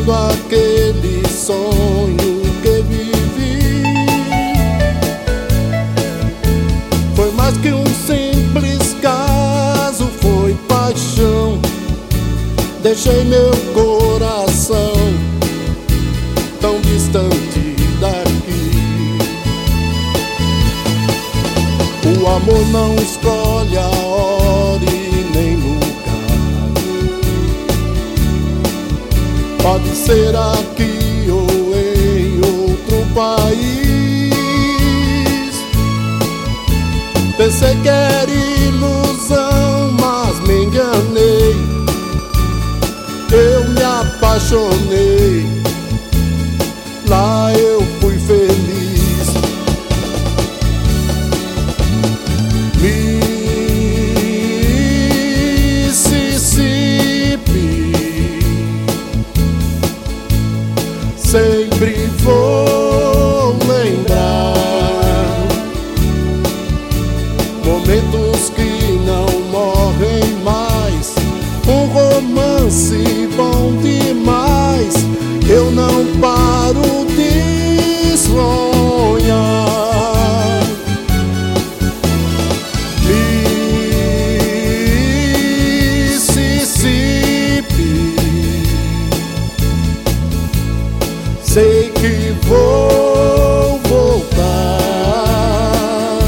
vivendo aquele sonho que vivi. Foi mais que um simples caso, foi paixão. Deixei meu coração tão distante daqui. O amor não escolhe a hora e nem lugar. Pode ser aqui ou em outro país. Pensei que era ilusão, mas me enganei. Eu me apaixonei, lá eu fui feliz. Mississippi, sempre vou lembrar momentos que não morrem mais. Um romance bom demais, eu não paro de sonhar. Mississippi, sei que vou voltar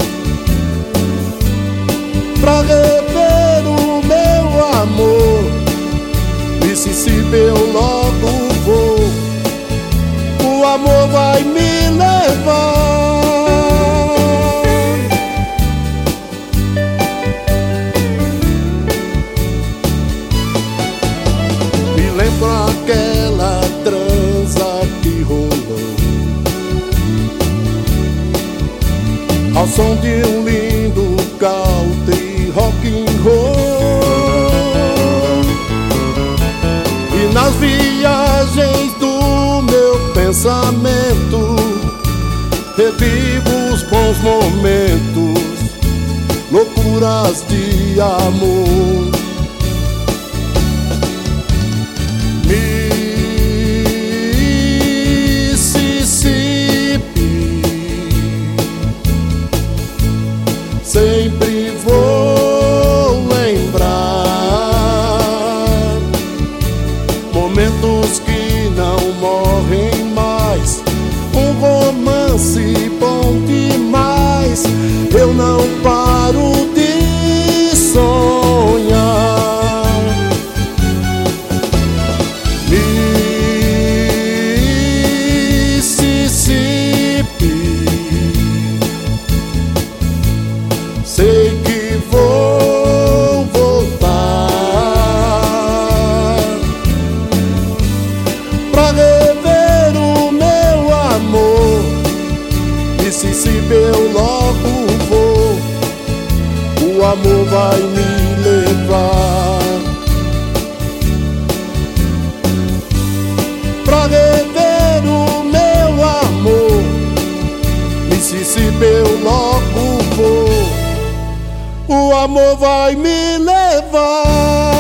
pra rever o meu amor. Mississippi, eu logo vou, o amor vai me levar. Me lembro aquela transa que rolou ao som de um lindo country rock and roll. E nas viagens do meu pensamento revivo os bons momentos, loucuras de amor. Mississippi, sempre vou lembrar momentos que não morrem mais. Um romance bom demais, eu não paro de sonhar. Mississippi, sei que vou voltar pra rever o meu amor. Mississippi, eu logo vou, o amor vai me levar pra rever o meu amor. Mississippi, eu logo vou, o amor vai me levar.